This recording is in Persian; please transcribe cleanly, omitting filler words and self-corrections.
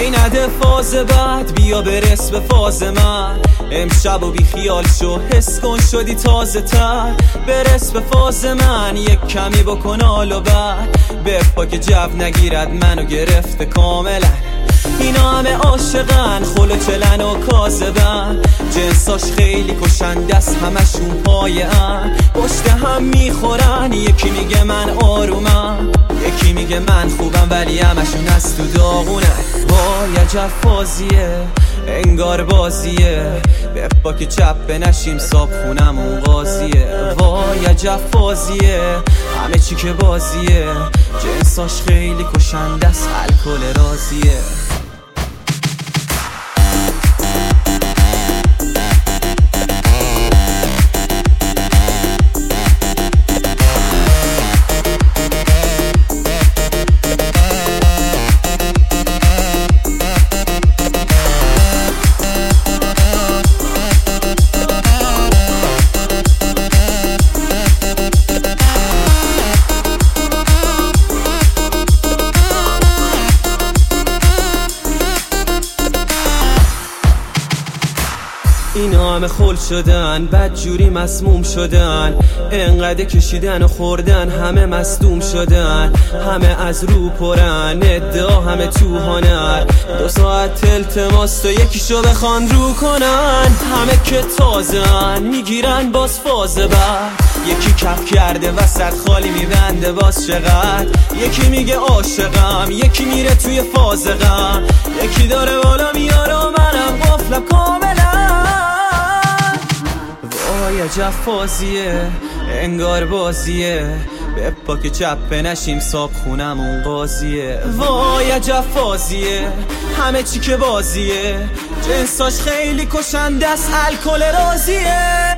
ای نده فاز بعد بیا برس به فاز من. امشب و بی خیال شو حس کن شدی تازه تر. برس به فاز من یک کمی بکن حال و بعد بپا که جو نگیرد منو گرفته کاملا. اینا همه عاشقن خلو چلن و کاذبن. جنساش خیلی کشنده است همشون پایه ان. پشت هم میخورن یکی میگه من آرومم یکی میگه من خوبم ولی همشون از تو داغونن. وای عجب فازیه انگار بازیه بپا که چپ نشیم صاحب خونمون قاضیه. وای عجب فازیه همه چی که بازیه. جنساش خیلی کشنده است الکل رازیه. اینا همه خل شدن بدجوری مسموم شدن. انقدر کشیدن و خوردن همه مصدوم شدن. همه از رو پرن ادعا همه تو هنر. 2 ساعت التماس تو یکیشو بخوان رو کنن. همه که تازن میگیرن باز فاز بعد. یکی کف کرده وسط خالی میبنده باز چقدر. یکی میگه عاشقم یکی میره توی فاز غم. یکی داره بالا میاره و منم قفلم کاملا. وای عجب فازیه انگار بازیه بپا که چپ نشیم صاحب خونمون قاضیه. وای عجب فازیه همه چی که بازیه. جنساش خیلی کشنده است الکل رازیه.